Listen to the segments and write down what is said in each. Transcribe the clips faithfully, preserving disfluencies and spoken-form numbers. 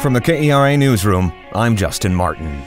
From the K E R A Newsroom, I'm Justin Martin.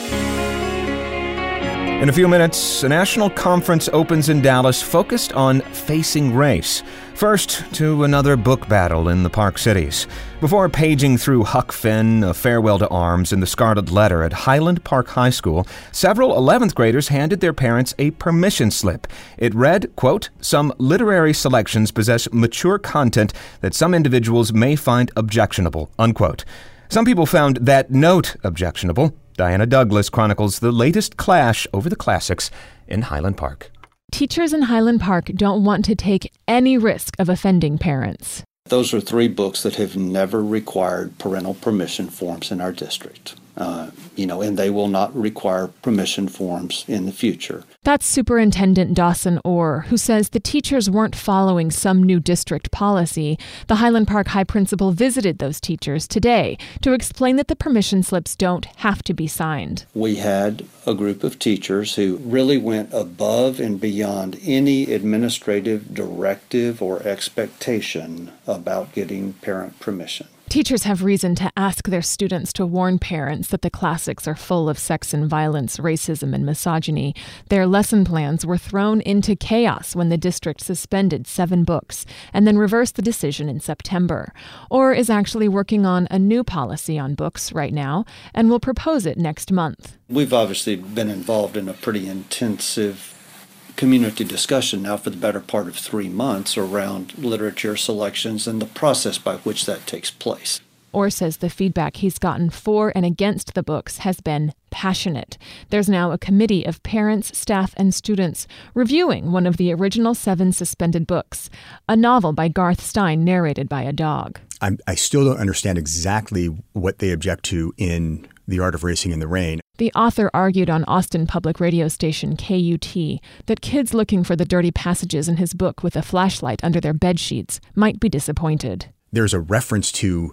In a few minutes, a national conference opens in Dallas focused on facing race. First, to another book battle in the Park Cities. Before paging through Huck Finn, A Farewell to Arms, and The Scarlet Letter at Highland Park High School, several eleventh graders handed their parents a permission slip. It read, quote, "Some literary selections possess mature content that some individuals may find objectionable," unquote. Some people found that note objectionable. Diana Douglas chronicles the latest clash over the classics in Highland Park. Teachers in Highland Park don't want to take any risk of offending parents. Those are three books that have never required parental permission forms in our district. Uh, you know, and they will not require permission forms in the future. That's Superintendent Dawson Orr, who says the teachers weren't following some new district policy. The Highland Park High principal visited those teachers today to explain that the permission slips don't have to be signed. We had a group of teachers who really went above and beyond any administrative directive or expectation about getting parent permission. Teachers have reason to ask their students to warn parents that the classics are full of sex and violence, racism, and misogyny. Their lesson plans were thrown into chaos when the district suspended seven books and then reversed the decision in September. Orr is actually working on a new policy on books right now and will propose it next month. We've obviously been involved in a pretty intensive community discussion now for the better part of three months around literature selections and the process by which that takes place. Orr says the feedback he's gotten for and against the books has been passionate. There's now a committee of parents, staff, and students reviewing one of the original seven suspended books, a novel by Garth Stein narrated by a dog. I'm, I still don't understand exactly what they object to in The Art of Racing in the Rain. The author argued on Austin public radio station K U T that kids looking for the dirty passages in his book with a flashlight under their bed sheets might be disappointed. There's a reference to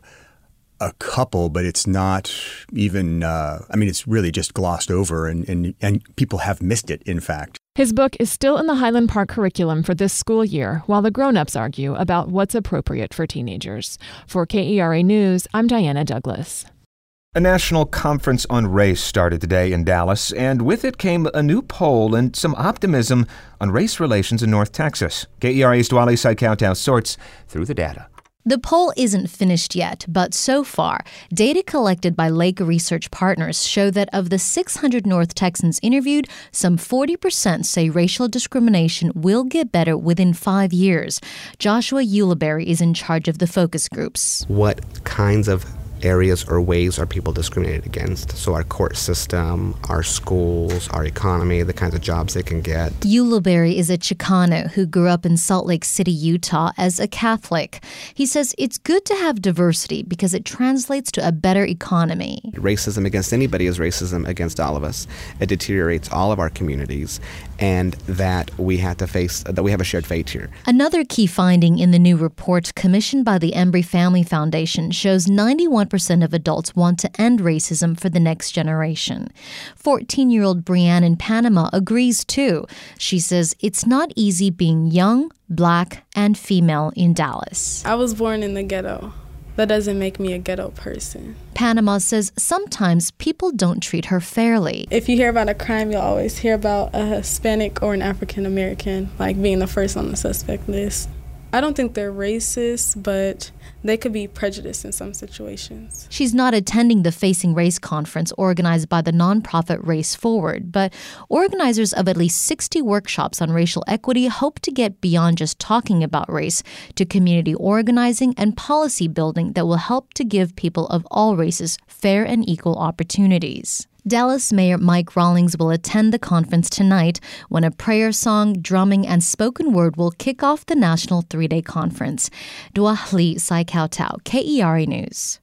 a couple, but it's not even, uh, I mean, it's really just glossed over, and, and, and people have missed it, in fact. His book is still in the Highland Park curriculum for this school year, while the grown-ups argue about what's appropriate for teenagers. For K E R A News, I'm Diana Douglas. A national conference on race started today in Dallas, and with it came a new poll and some optimism on race relations in North Texas. K E R A's Dwali Saikautow sorts through the data. The poll isn't finished yet, but so far, data collected by Lake Research Partners show that of the six hundred North Texans interviewed, some forty percent say racial discrimination will get better within five years. Joshua Ulibarri is in charge of the focus groups. What kinds of areas or ways are people discriminated against? So our court system, our schools, our economy, the kinds of jobs they can get. Ulibarri is a Chicano who grew up in Salt Lake City, Utah as a Catholic. He says it's good to have diversity because it translates to a better economy. Racism against anybody is racism against all of us. It deteriorates all of our communities, and that we have to face, that we have a shared fate here. Another key finding in the new report commissioned by the Embry Family Foundation shows ninety-one percent of adults want to end racism for the next generation. fourteen-year-old Brianne in Panama agrees too. She says it's not easy being young, black, and female in Dallas. I was born in the ghetto. That doesn't make me a ghetto person. Panama says sometimes people don't treat her fairly. If you hear about a crime, you'll always hear about a Hispanic or an African American, like being the first on the suspect list. I don't think they're racist, but they could be prejudiced in some situations. She's not attending the Facing Race conference organized by the nonprofit Race Forward, but organizers of at least sixty workshops on racial equity hope to get beyond just talking about race to community organizing and policy building that will help to give people of all races fair and equal opportunities. Dallas Mayor Mike Rawlings will attend the conference tonight when a prayer song, drumming, and spoken word will kick off the national three-day conference. Dwali Saikautow, K E R A News.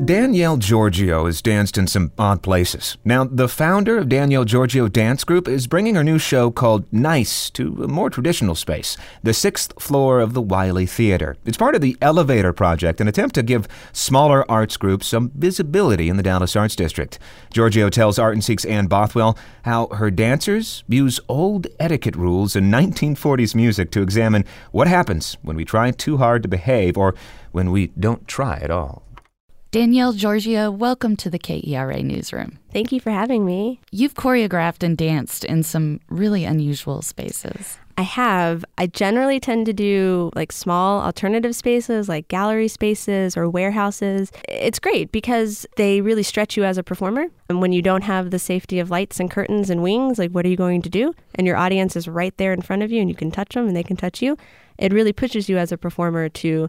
Danielle Giorgio has danced in some odd places. Now, the founder of Danielle Giorgio Dance Group is bringing her new show called Nice to a more traditional space, the sixth floor of the Wiley Theater. It's part of the Elevator Project, an attempt to give smaller arts groups some visibility in the Dallas Arts District. Giorgio tells Art and Seek's Ann Bothwell how her dancers use old etiquette rules and nineteen forties music to examine what happens when we try too hard to behave or when we don't try at all. Danielle Giorgio, welcome to the K E R A Newsroom. Thank you for having me. You've choreographed and danced in some really unusual spaces. I have. I generally tend to do like small alternative spaces like gallery spaces or warehouses. It's great because they really stretch you as a performer. And when you don't have the safety of lights and curtains and wings, like what are you going to do? And your audience is right there in front of you and you can touch them and they can touch you. It really pushes you as a performer to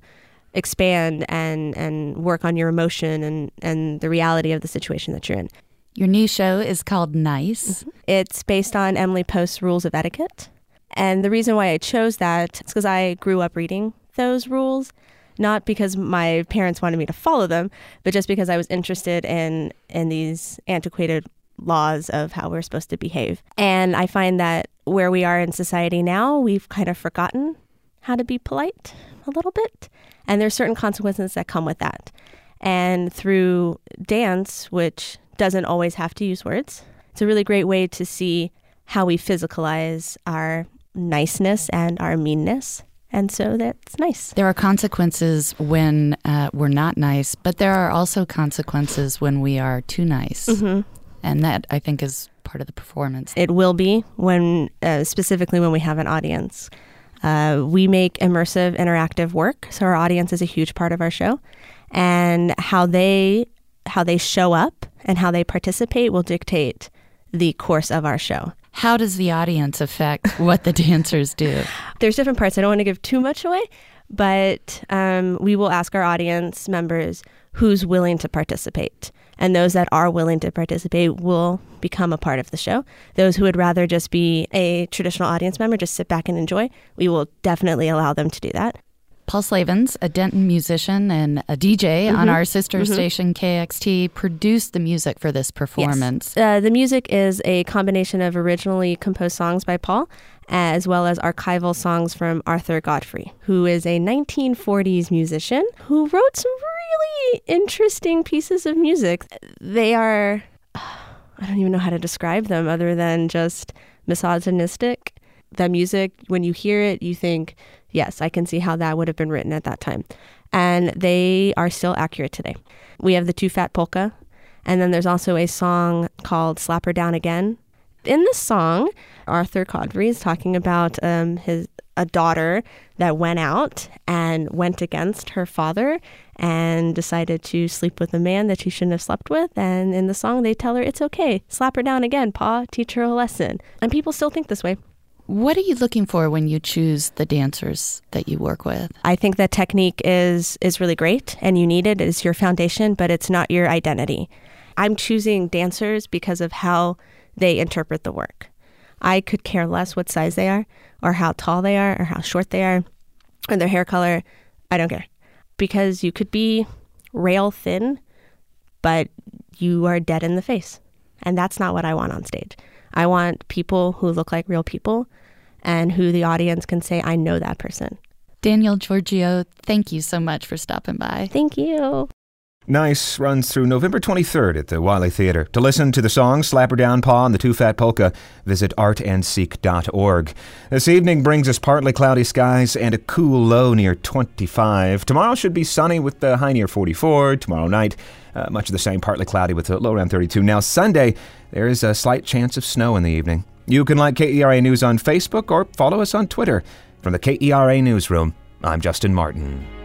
expand and, and work on your emotion and, and the reality of the situation that you're in. Your new show is called Nice. Mm-hmm. It's based on Emily Post's Rules of Etiquette. And the reason why I chose that is because I grew up reading those rules, not because my parents wanted me to follow them, but just because I was interested in, in these antiquated laws of how we're supposed to behave. And I find that where we are in society now, we've kind of forgotten how to be polite a little bit. And there's certain consequences that come with that. And through dance, which doesn't always have to use words, it's a really great way to see how we physicalize our niceness and our meanness. And so that's nice. There are consequences when uh, we're not nice, but there are also consequences when we are too nice. Mm-hmm. And that, I think, is part of the performance. It will be, when uh, specifically when we have an audience. Uh, we make immersive, interactive work, so our audience is a huge part of our show. And how they how they show up and how they participate will dictate the course of our show. How does the audience affect what the dancers do? There's different parts. I don't want to give too much away, but um, we will ask our audience members who's willing to participate. And those that are willing to participate will become a part of the show. Those who would rather just be a traditional audience member, just sit back and enjoy, we will definitely allow them to do that. Paul Slavens, a Denton musician and a D J mm-hmm. on our sister mm-hmm. station K X T, produced the music for this performance. Yes. Uh, the music is a combination of originally composed songs by Paul, as well as archival songs from Arthur Godfrey, who is a nineteen forties musician who wrote some really interesting pieces of music. They are, I don't even know how to describe them other than just misogynistic. The music, when you hear it, you think, yes, I can see how that would have been written at that time. And they are still accurate today. We have the Too Fat Polka, and then there's also a song called Slap Her Down Again. In this song, Arthur Godfrey is talking about um, his a daughter that went out and went against her father and decided to sleep with a man that she shouldn't have slept with. And in the song, they tell her, it's okay. Slap her down again, Pa. Teach her a lesson. And people still think this way. What are you looking for when you choose the dancers that you work with? I think that technique is is really great and you need it. It's your foundation, but it's not your identity. I'm choosing dancers because of how they interpret the work. I could care less what size they are or how tall they are or how short they are or their hair color. I don't care. Because you could be rail thin, but you are dead in the face. And that's not what I want on stage. I want people who look like real people and who the audience can say, I know that person. Danielle Giorgio, thank you so much for stopping by. Thank you. Nice runs through November twenty-third at the Wiley Theater. To listen to the song Slap Her Down, Pa, and the Too Fat Polka, visit art and seek dot org. This evening brings us partly cloudy skies and a cool low near twenty-five. Tomorrow should be sunny with the high near forty-four. Tomorrow night, uh, much of the same, partly cloudy with a low around thirty-two. Now Sunday, there is a slight chance of snow in the evening. You can like K E R A News on Facebook or follow us on Twitter. From the K E R A Newsroom, I'm Justin Martin.